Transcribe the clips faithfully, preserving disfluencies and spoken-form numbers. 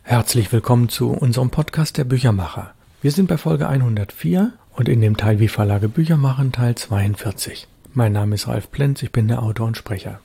Herzlich willkommen zu unserem Podcast der Büchermacher. Wir sind bei Folge hundertvier und in dem Teil Wie Verlage Bücher machen, Teil zweiundvierzig. Mein Name ist Ralf Plenz, ich bin der Autor und Sprecher.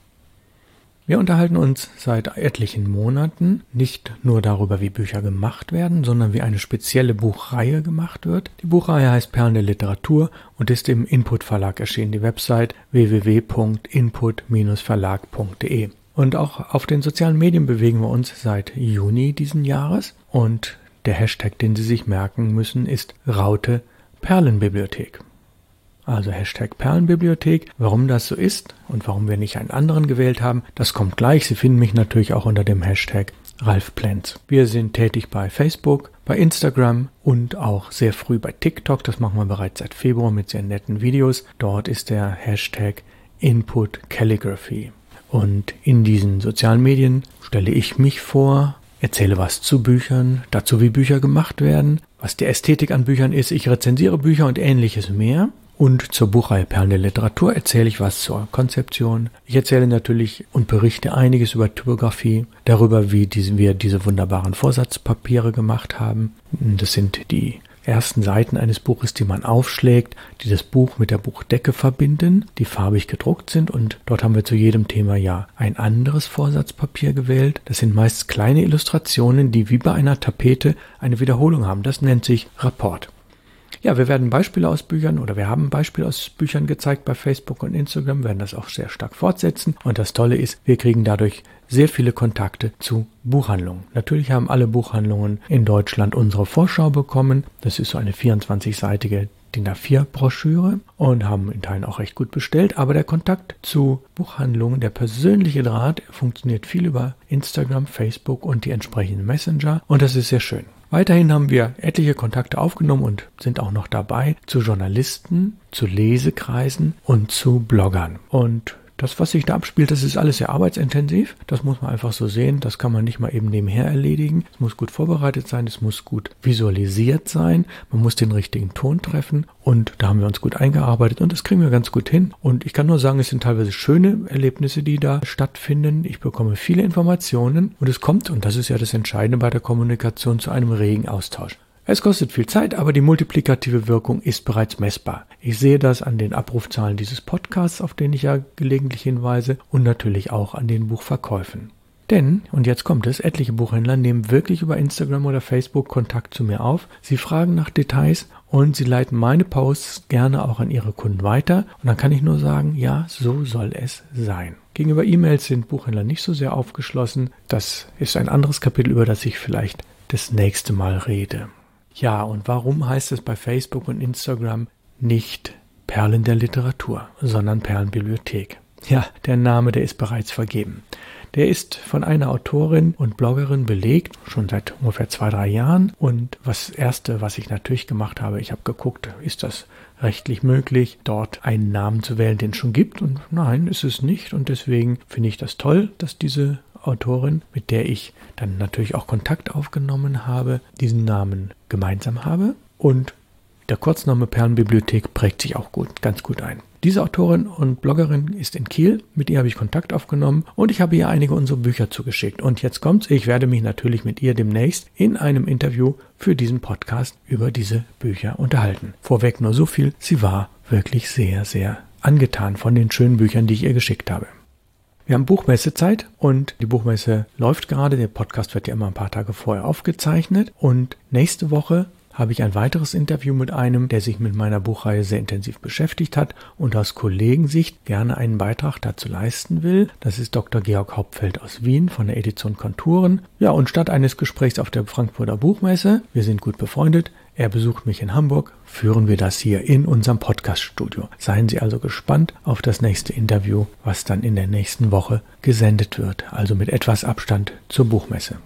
Wir unterhalten uns seit etlichen Monaten nicht nur darüber, wie Bücher gemacht werden, sondern wie eine spezielle Buchreihe gemacht wird. Die Buchreihe heißt Perlen der Literatur und ist im Input Verlag erschienen, die Website w w w punkt input verlag punkt de. Und auch auf den sozialen Medien bewegen wir uns seit Juni diesen Jahres und der Hashtag, den Sie sich merken müssen, ist Raute Perlenbibliothek. Also Hashtag Perlenbibliothek. Warum das so ist und warum wir nicht einen anderen gewählt haben, das kommt gleich. Sie finden mich natürlich auch unter dem Hashtag Ralf Plenz. Wir sind tätig bei Facebook, bei Instagram und auch sehr früh bei TikTok. Das machen wir bereits seit Februar mit sehr netten Videos. Dort ist der Hashtag Input Calligraphy. Und in diesen sozialen Medien stelle ich mich vor, erzähle was zu Büchern, dazu wie Bücher gemacht werden, was die Ästhetik an Büchern ist. Ich rezensiere Bücher und ähnliches mehr. Und zur Buchreihe Perlen der Literatur erzähle ich was zur Konzeption. Ich erzähle natürlich und berichte einiges über Typografie, darüber, wie diese, wir diese wunderbaren Vorsatzpapiere gemacht haben. Das sind die ersten Seiten eines Buches, die man aufschlägt, die das Buch mit der Buchdecke verbinden, die farbig gedruckt sind, und dort haben wir zu jedem Thema ja ein anderes Vorsatzpapier gewählt. Das sind meist kleine Illustrationen, die wie bei einer Tapete eine Wiederholung haben. Das nennt sich Rapport. Ja, wir werden Beispiele aus Büchern oder wir haben Beispiele aus Büchern gezeigt bei Facebook und Instagram, werden das auch sehr stark fortsetzen. Und das Tolle ist, wir kriegen dadurch sehr viele Kontakte zu Buchhandlungen. Natürlich haben alle Buchhandlungen in Deutschland unsere Vorschau bekommen. Das ist so eine vierundzwanzigseitige D I N A vier Broschüre und haben in Teilen auch recht gut bestellt. Aber der Kontakt zu Buchhandlungen, der persönliche Draht, funktioniert viel über Instagram, Facebook und die entsprechenden Messenger. Und das ist sehr schön. Weiterhin haben wir etliche Kontakte aufgenommen und sind auch noch dabei zu Journalisten, zu Lesekreisen und zu Bloggern. Und das, was sich da abspielt, das ist alles sehr arbeitsintensiv. Das muss man einfach so sehen. Das kann man nicht mal eben nebenher erledigen. Es muss gut vorbereitet sein, es muss gut visualisiert sein. Man muss den richtigen Ton treffen und da haben wir uns gut eingearbeitet und das kriegen wir ganz gut hin. Und ich kann nur sagen, es sind teilweise schöne Erlebnisse, die da stattfinden. Ich bekomme viele Informationen und es kommt, und das ist ja das Entscheidende bei der Kommunikation, zu einem regen Austausch. Es kostet viel Zeit, aber die multiplikative Wirkung ist bereits messbar. Ich sehe das an den Abrufzahlen dieses Podcasts, auf den ich ja gelegentlich hinweise, und natürlich auch an den Buchverkäufen. Denn, und jetzt kommt es, etliche Buchhändler nehmen wirklich über Instagram oder Facebook Kontakt zu mir auf. Sie fragen nach Details und sie leiten meine Posts gerne auch an ihre Kunden weiter. Und dann kann ich nur sagen, ja, so soll es sein. Gegenüber E-Mails sind Buchhändler nicht so sehr aufgeschlossen. Das ist ein anderes Kapitel, über das ich vielleicht das nächste Mal rede. Ja, und warum heißt es bei Facebook und Instagram nicht Perlen der Literatur, sondern Perlenbibliothek? Ja, der Name, der ist bereits vergeben. Der ist von einer Autorin und Bloggerin belegt, schon seit ungefähr zwei, drei Jahren. Und das Erste, was ich natürlich gemacht habe, ich habe geguckt, ist das rechtlich möglich, dort einen Namen zu wählen, den es schon gibt? Und nein, ist es nicht. Und deswegen finde ich das toll, dass diese Autorin, mit der ich dann natürlich auch Kontakt aufgenommen habe, diesen Namen gemeinsam habe. Und der Kurzname Perlenbibliothek prägt sich auch gut, ganz gut ein. Diese Autorin und Bloggerin ist in Kiel, mit ihr habe ich Kontakt aufgenommen und ich habe ihr einige unserer Bücher zugeschickt. Und jetzt kommt's, ich werde mich natürlich mit ihr demnächst in einem Interview für diesen Podcast über diese Bücher unterhalten. Vorweg nur so viel, sie war wirklich sehr, sehr angetan von den schönen Büchern, die ich ihr geschickt habe. Wir haben Buchmessezeit und die Buchmesse läuft gerade. Der Podcast wird ja immer ein paar Tage vorher aufgezeichnet. Und nächste Woche habe ich ein weiteres Interview mit einem, der sich mit meiner Buchreihe sehr intensiv beschäftigt hat und aus Kollegensicht gerne einen Beitrag dazu leisten will. Das ist Doktor Georg Hauptfeld aus Wien von der Edition Konturen. Ja, und statt eines Gesprächs auf der Frankfurter Buchmesse, wir sind gut befreundet, er besucht mich in Hamburg, führen wir das hier in unserem Podcast-Studio. Seien Sie also gespannt auf das nächste Interview, was dann in der nächsten Woche gesendet wird, also mit etwas Abstand zur Buchmesse.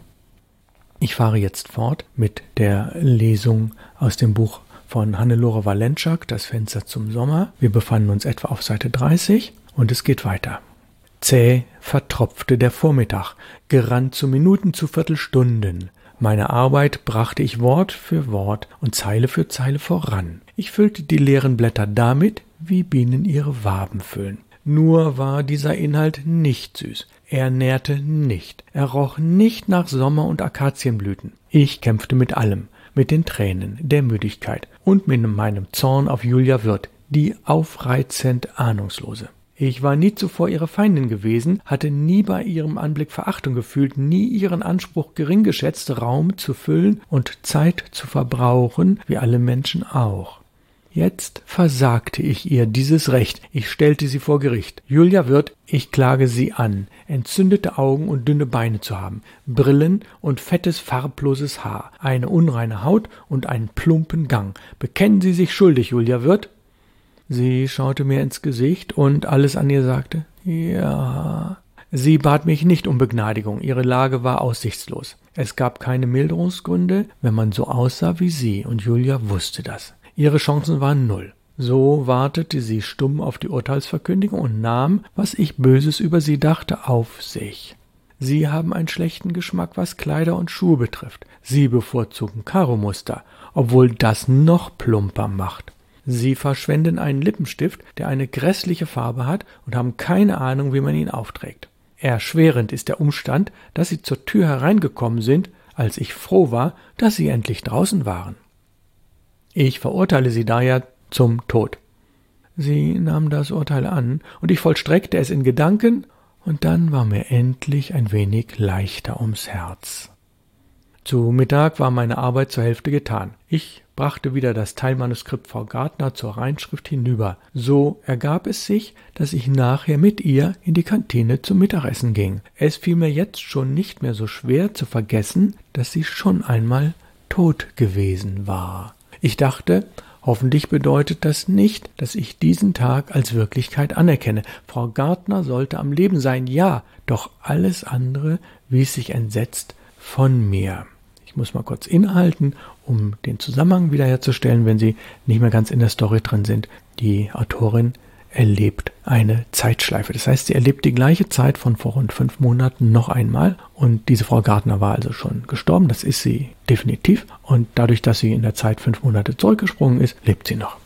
Ich fahre jetzt fort mit der Lesung aus dem Buch von Hannelore Walentschak, Das Fenster zum Sommer. Wir befanden uns etwa auf Seite dreißig und es geht weiter. Zäh vertropfte der Vormittag, gerannt zu Minuten, zu Viertelstunden. Meine Arbeit brachte ich Wort für Wort und Zeile für Zeile voran. Ich füllte die leeren Blätter damit, wie Bienen ihre Waben füllen. Nur war dieser Inhalt nicht süß. Er nährte nicht. Er roch nicht nach Sommer und Akazienblüten. Ich kämpfte mit allem, mit den Tränen, der Müdigkeit und mit meinem Zorn auf Julia Wirth, die aufreizend Ahnungslose. Ich war nie zuvor ihre Feindin gewesen, hatte nie bei ihrem Anblick Verachtung gefühlt, nie ihren Anspruch gering geschätzt, Raum zu füllen und Zeit zu verbrauchen, wie alle Menschen auch. Jetzt versagte ich ihr dieses Recht. Ich stellte sie vor Gericht. Julia Wirth, ich klage sie an, entzündete Augen und dünne Beine zu haben, Brillen und fettes, farbloses Haar, eine unreine Haut und einen plumpen Gang. Bekennen Sie sich schuldig, Julia Wirth? Sie schaute mir ins Gesicht und alles an ihr sagte, ja. Sie bat mich nicht um Begnadigung, ihre Lage war aussichtslos. Es gab keine Milderungsgründe, wenn man so aussah wie sie, und Julia wusste das. Ihre Chancen waren null. So wartete sie stumm auf die Urteilsverkündigung und nahm, was ich Böses über sie dachte, auf sich. Sie haben einen schlechten Geschmack, was Kleider und Schuhe betrifft. Sie bevorzugen Karo-Muster, obwohl das noch plumper macht. Sie verschwenden einen Lippenstift, der eine grässliche Farbe hat, und haben keine Ahnung, wie man ihn aufträgt. Erschwerend ist der Umstand, dass Sie zur Tür hereingekommen sind, als ich froh war, dass Sie endlich draußen waren. Ich verurteile Sie daher zum Tod. Sie nahm das Urteil an, und ich vollstreckte es in Gedanken, und dann war mir endlich ein wenig leichter ums Herz. Zu Mittag war meine Arbeit zur Hälfte getan. Ich brachte wieder das Teilmanuskript Frau Gärtner zur Reinschrift hinüber. So ergab es sich, dass ich nachher mit ihr in die Kantine zum Mittagessen ging. Es fiel mir jetzt schon nicht mehr so schwer zu vergessen, dass sie schon einmal tot gewesen war. Ich dachte, hoffentlich bedeutet das nicht, dass ich diesen Tag als Wirklichkeit anerkenne. Frau Gärtner sollte am Leben sein, ja, doch alles andere wies sich entsetzt von mir. Ich muss mal kurz innehalten, um den Zusammenhang wiederherzustellen, wenn Sie nicht mehr ganz in der Story drin sind. Die Autorin erlebt eine Zeitschleife. Das heißt, sie erlebt die gleiche Zeit von vor rund fünf Monaten noch einmal. Und diese Frau Gärtner war also schon gestorben. Das ist sie definitiv. Und dadurch, dass sie in der Zeit fünf Monate zurückgesprungen ist, lebt sie noch.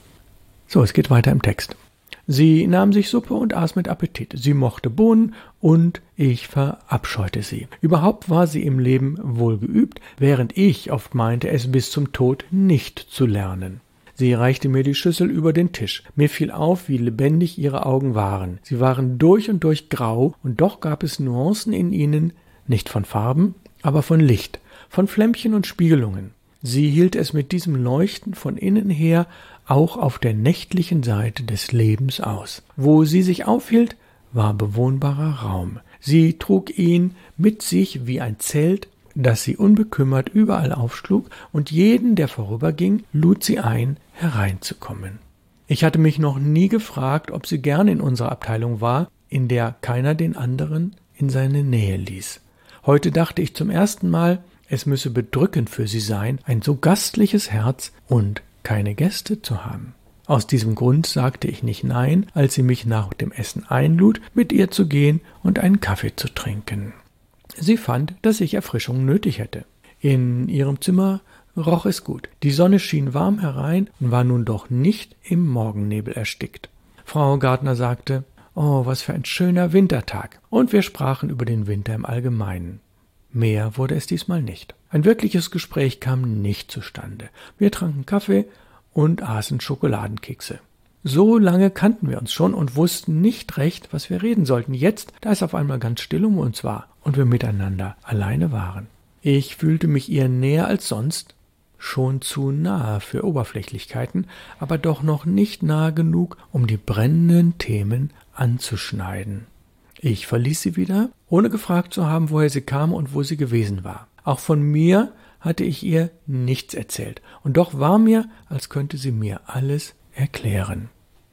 So, es geht weiter im Text. Sie nahm sich Suppe und aß mit Appetit. Sie mochte Bohnen und ich verabscheute sie. Überhaupt war sie im Leben wohl geübt, während ich oft meinte, es bis zum Tod nicht zu lernen. Sie reichte mir die Schüssel über den Tisch. Mir fiel auf, wie lebendig ihre Augen waren. Sie waren durch und durch grau, und doch gab es Nuancen in ihnen, nicht von Farben, aber von Licht, von Flämmchen und Spiegelungen. Sie hielt es mit diesem Leuchten von innen her auch auf der nächtlichen Seite des Lebens aus. Wo sie sich aufhielt, war bewohnbarer Raum. Sie trug ihn mit sich wie ein Zelt, das sie unbekümmert überall aufschlug, und jeden, der vorüberging, lud sie ein, hereinzukommen. Ich hatte mich noch nie gefragt, ob sie gern in unserer Abteilung war, in der keiner den anderen in seine Nähe ließ. Heute dachte ich zum ersten Mal, es müsse bedrückend für sie sein, ein so gastliches Herz und keine Gäste zu haben. Aus diesem Grund sagte ich nicht nein, als sie mich nach dem Essen einlud, mit ihr zu gehen und einen Kaffee zu trinken. Sie fand, dass ich Erfrischung nötig hätte. In ihrem Zimmer roch es gut. Die Sonne schien warm herein und war nun doch nicht im Morgennebel erstickt. Frau Gärtner sagte, »Oh, was für ein schöner Wintertag«, und wir sprachen über den Winter im Allgemeinen. Mehr wurde es diesmal nicht. Ein wirkliches Gespräch kam nicht zustande. Wir tranken Kaffee und aßen Schokoladenkekse. So lange kannten wir uns schon und wussten nicht recht, was wir reden sollten. Jetzt, da es auf einmal ganz still um uns war und wir miteinander alleine waren. Ich fühlte mich ihr näher als sonst, schon zu nahe für Oberflächlichkeiten, aber doch noch nicht nahe genug, um die brennenden Themen anzuschneiden. Ich verließ sie wieder, ohne gefragt zu haben, woher sie kam und wo sie gewesen war. Auch von mir hatte ich ihr nichts erzählt, und doch war mir, als könnte sie mir alles erklären.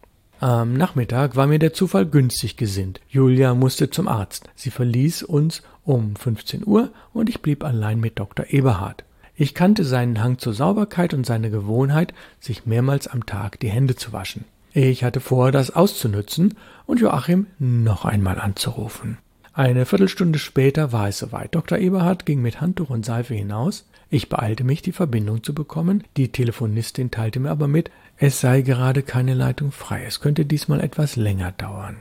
Am Nachmittag war mir der Zufall günstig gesinnt. Julia musste zum Arzt. Sie verließ uns um fünfzehn Uhr und ich blieb allein mit Doktor Eberhard. Ich kannte seinen Hang zur Sauberkeit und seine Gewohnheit, sich mehrmals am Tag die Hände zu waschen. Ich hatte vor, das auszunützen und Joachim noch einmal anzurufen. Eine Viertelstunde später war es soweit. Doktor Eberhard ging mit Handtuch und Seife hinaus. Ich beeilte mich, die Verbindung zu bekommen. Die Telefonistin teilte mir aber mit, es sei gerade keine Leitung frei. Es könnte diesmal etwas länger dauern.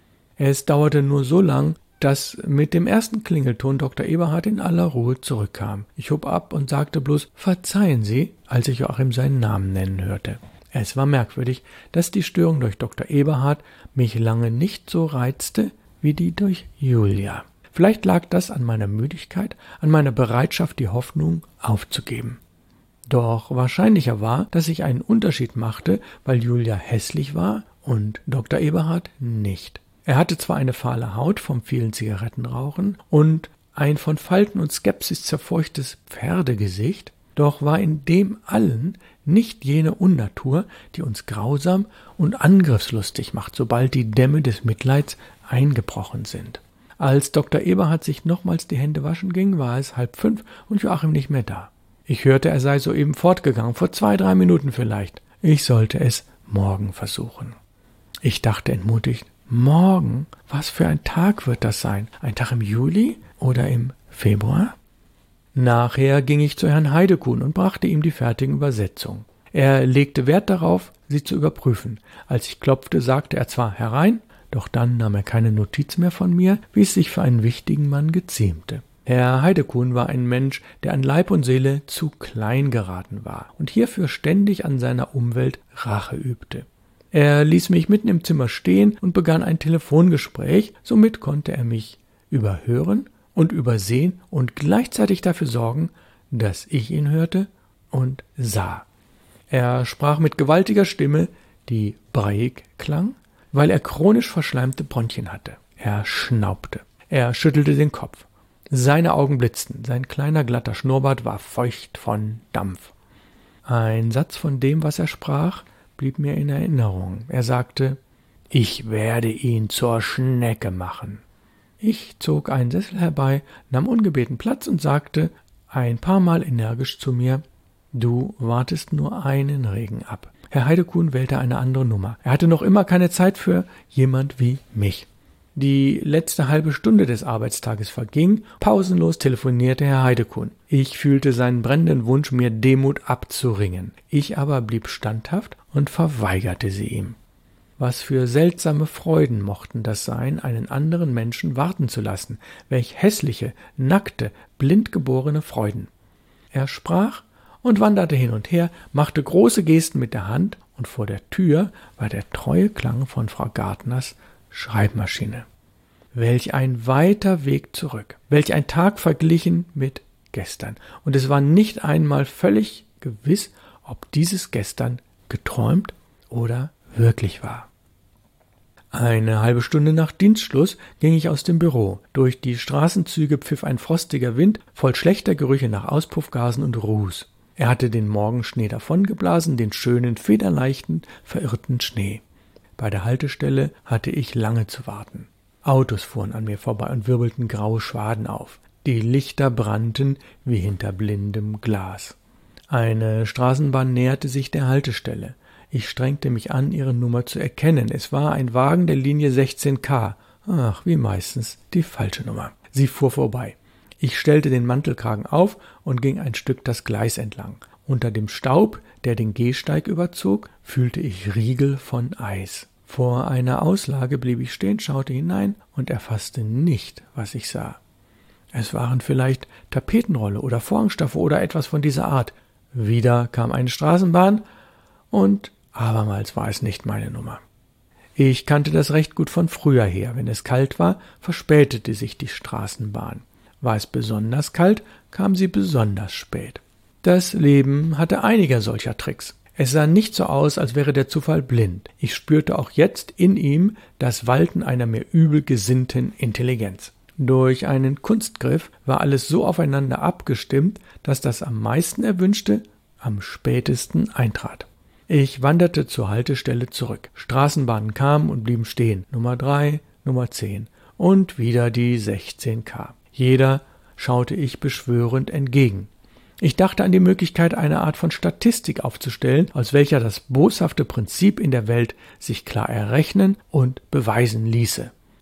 Es dauerte nur so lang, dass mit dem ersten Klingelton Doktor Eberhard in aller Ruhe zurückkam. Ich hob ab und sagte bloß, verzeihen Sie, als ich Joachim seinen Namen nennen hörte. Es war merkwürdig, dass die Störung durch Doktor Eberhard mich lange nicht so reizte, wie die durch Julia. Vielleicht lag das an meiner Müdigkeit, an meiner Bereitschaft, die Hoffnung aufzugeben. Doch wahrscheinlicher war, dass ich einen Unterschied machte, weil Julia hässlich war und Doktor Eberhard nicht. Er hatte zwar eine fahle Haut vom vielen Zigarettenrauchen und ein von Falten und Skepsis zerfurchtes Pferdegesicht, doch war in dem allen nicht jene Unnatur, die uns grausam und angriffslustig macht, sobald die Dämme des Mitleids eingebrochen sind. Als Doktor Eberhard sich nochmals die Hände waschen ging, war es halb fünf und Joachim nicht mehr da. Ich hörte, er sei soeben fortgegangen, vor zwei, drei Minuten vielleicht. Ich sollte es morgen versuchen. Ich dachte entmutigt, morgen? Was für ein Tag wird das sein? Ein Tag im Juli oder im Februar? Nachher ging ich zu Herrn Heidekuhn und brachte ihm die fertigen Übersetzungen. Er legte Wert darauf, sie zu überprüfen. Als ich klopfte, sagte er zwar herein, doch dann nahm er keine Notiz mehr von mir, wie es sich für einen wichtigen Mann geziemte. Herr Heidekuhn war ein Mensch, der an Leib und Seele zu klein geraten war und hierfür ständig an seiner Umwelt Rache übte. Er ließ mich mitten im Zimmer stehen und begann ein Telefongespräch, somit konnte er mich überhören und übersehen und gleichzeitig dafür sorgen, dass ich ihn hörte und sah. Er sprach mit gewaltiger Stimme, die breiig klang, weil er chronisch verschleimte Bronchien hatte. Er schnaubte. Er schüttelte den Kopf. Seine Augen blitzten. Sein kleiner glatter Schnurrbart war feucht von Dampf. Ein Satz von dem, was er sprach, blieb mir in Erinnerung. Er sagte, »Ich werde ihn zur Schnecke machen.« Ich zog einen Sessel herbei, nahm ungebeten Platz und sagte ein paar Mal energisch zu mir, »Du wartest nur einen Regen ab.« Herr Heidekuhn wählte eine andere Nummer. Er hatte noch immer keine Zeit für jemand wie mich. Die letzte halbe Stunde des Arbeitstages verging, pausenlos telefonierte Herr Heidekuhn. Ich fühlte seinen brennenden Wunsch, mir Demut abzuringen. Ich aber blieb standhaft und verweigerte sie ihm. Was für seltsame Freuden mochten das sein, einen anderen Menschen warten zu lassen. Welch hässliche, nackte, blindgeborene Freuden. Er sprach und wanderte hin und her, machte große Gesten mit der Hand, und vor der Tür war der treue Klang von Frau Gartners Schreibmaschine. Welch ein weiter Weg zurück, welch ein Tag verglichen mit gestern. Und es war nicht einmal völlig gewiss, ob dieses Gestern geträumt oder wirklich war. Eine halbe Stunde nach Dienstschluss ging ich aus dem Büro. Durch die Straßenzüge pfiff ein frostiger Wind, voll schlechter Gerüche nach Auspuffgasen und Ruß. Er hatte den Morgenschnee davongeblasen, den schönen, federleichten, verirrten Schnee. Bei der Haltestelle hatte ich lange zu warten. Autos fuhren an mir vorbei und wirbelten graue Schwaden auf. Die Lichter brannten wie hinter blindem Glas. Eine Straßenbahn näherte sich der Haltestelle. Ich strengte mich an, ihre Nummer zu erkennen. Es war ein Wagen der Linie sechzehn K. Ach, wie meistens die falsche Nummer. Sie fuhr vorbei. Ich stellte den Mantelkragen auf und ging ein Stück das Gleis entlang. Unter dem Staub, der den Gehsteig überzog, fühlte ich Riegel von Eis. Vor einer Auslage blieb ich stehen, schaute hinein und erfasste nicht, was ich sah. Es waren vielleicht Tapetenrolle oder Vorhangstoffe oder etwas von dieser Art. Wieder kam eine Straßenbahn und abermals war es nicht meine Nummer. Ich kannte das recht gut von früher her. Wenn es kalt war, verspätete sich die Straßenbahn. War es besonders kalt, kam sie besonders spät. Das Leben hatte einige solcher Tricks. Es sah nicht so aus, als wäre der Zufall blind. Ich spürte auch jetzt in ihm das Walten einer mir übel gesinnten Intelligenz. Durch einen Kunstgriff war alles so aufeinander abgestimmt, dass das am meisten Erwünschte am spätesten eintrat. Ich wanderte zur Haltestelle zurück. Straßenbahnen kamen und blieben stehen. Nummer drei, Nummer zehn und wieder die sechzehn K. Jeder schaute ich beschwörend entgegen. Ich dachte an die Möglichkeit, eine Art von Statistik aufzustellen, aus welcher das boshafte Prinzip in der Welt sich klar errechnen und beweisen ließe.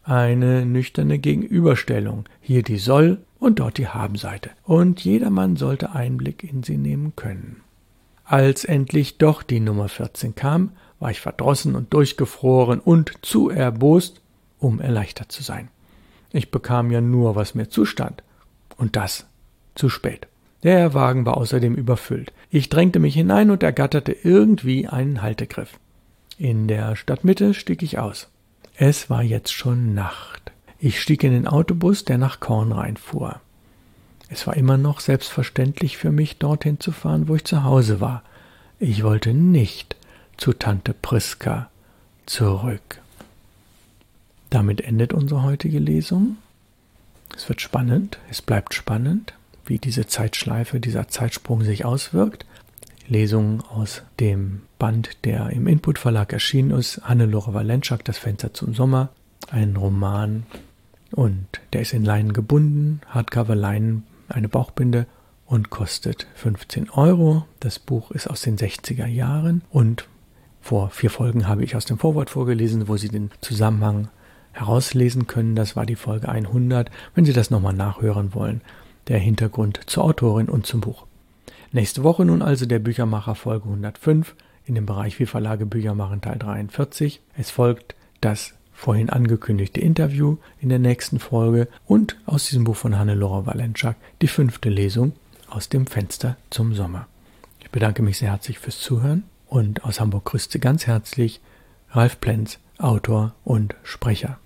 Eine nüchterne Gegenüberstellung. Hier die Soll- und dort die Haben-Seite. Und jedermann sollte Einblick in sie nehmen können. Als endlich doch die Nummer vierzehn kam, war ich verdrossen und durchgefroren und zu erbost, um erleichtert zu sein. Ich bekam ja nur, was mir zustand. Und das zu spät. Der Wagen war außerdem überfüllt. Ich drängte mich hinein und ergatterte irgendwie einen Haltegriff. In der Stadtmitte stieg ich aus. Es war jetzt schon Nacht. Ich stieg in den Autobus, der nach Kornrhein fuhr. Es war immer noch selbstverständlich für mich, dorthin zu fahren, wo ich zu Hause war. Ich wollte nicht zu Tante Priska zurück. Damit endet unsere heutige Lesung. Es wird spannend, es bleibt spannend, wie diese Zeitschleife, dieser Zeitsprung sich auswirkt. Lesung aus dem Band, der im Input Verlag erschienen ist, Hannelore Walentschak, Das Fenster zum Sommer, ein Roman, und der ist in Leinen gebunden, Hardcover-Leinen, eine Bauchbinde, und kostet fünfzehn Euro. Das Buch ist aus den sechziger Jahren und vor vier Folgen habe ich aus dem Vorwort vorgelesen, wo Sie den Zusammenhang herauslesen können. Das war die Folge hundert, wenn Sie das nochmal nachhören wollen. Der Hintergrund zur Autorin und zum Buch. Nächste Woche nun also der Büchermacher Folge hundertfünf in dem Bereich Wie Verlage Bücher machen Teil dreiundvierzig. Es folgt das vorhin angekündigte Interview in der nächsten Folge und aus diesem Buch von Hannelore Walentschak die fünfte Lesung aus dem Fenster zum Sommer. Ich bedanke mich sehr herzlich fürs Zuhören und aus Hamburg grüßt Sie ganz herzlich Ralf Plenz, Autor und Sprecher.